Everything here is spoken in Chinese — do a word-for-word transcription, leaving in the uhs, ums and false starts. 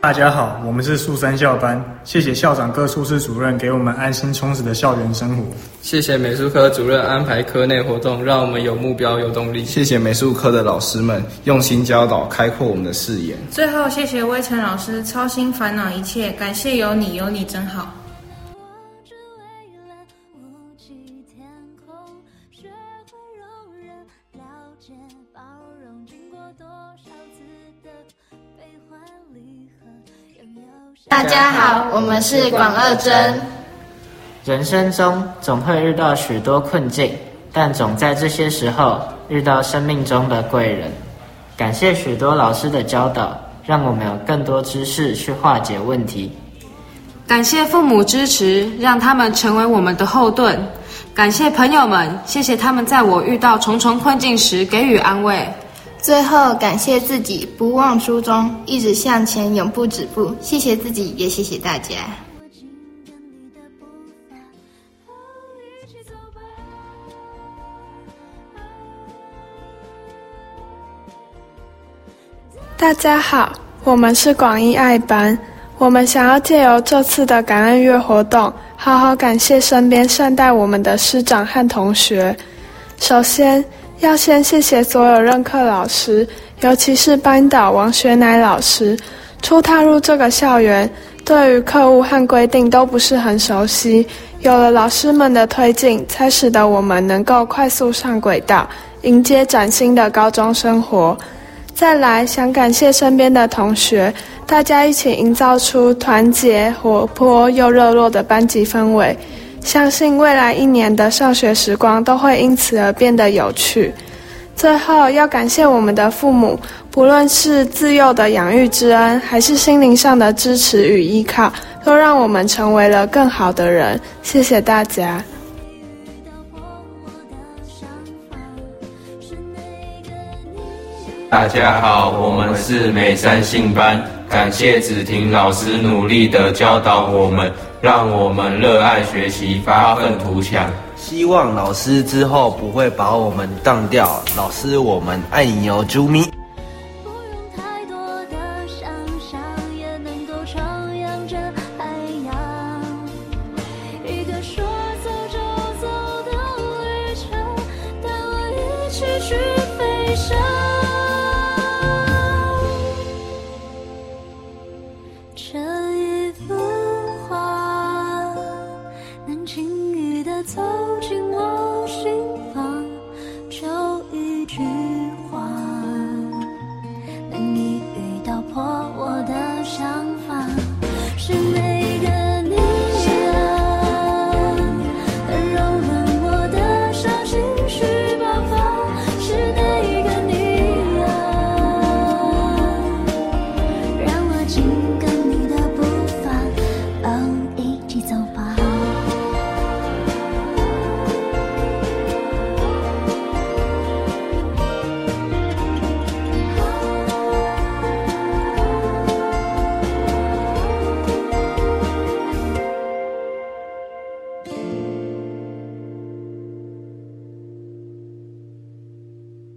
大家好，我们是树三校班，谢谢校长各处室主任给我们安心充实的校园生活。 谢谢美术科主任安排科内活动，让我们有目标有动力。 谢谢美术科的老师们用心教导，开阔我们的视野。 最后谢谢威成老师操心烦恼一切，感谢有你，有你真好。 大家好，我们是广二真。 人生中总会遇到许多困境，但总在这些时候遇到生命中的贵人。感谢许多老师的教导，让我们有更多知识去化解问题。 感谢父母支持，让他们成为我们的后盾。感谢朋友们，谢谢他们在我遇到重重困境时给予安慰。 最后感谢自己不忘初衷，一直向前，永不止步。谢谢自己，也谢谢大家。 大家好，我们是广一爱班，我们想要借由这次的感恩月活动，好好感谢身边善待我们的师长和同学。首先要先谢谢所有任课老师，尤其是班导王学乃老师。初踏入这个校园，对于课务和规定都不是很熟悉，有了老师们的推进，才使得我们能够快速上轨道，迎接崭新的高中生活。再来，想感谢身边的同学，大家一起营造出团结、活泼又热络的班级氛围。相信未来一年的上学时光都会因此而变得有趣。最后要感谢我们的父母，不论是自幼的养育之恩，还是心灵上的支持与依靠，都让我们成为了更好的人。谢谢大家。 大家好，我们是美山信班，感谢子婷老师努力的教导我们，让我们热爱学习，发愤图强。 希望老师之后不会把我们当掉，老师我们爱你哦，啾咪。 这一幅画能轻易地走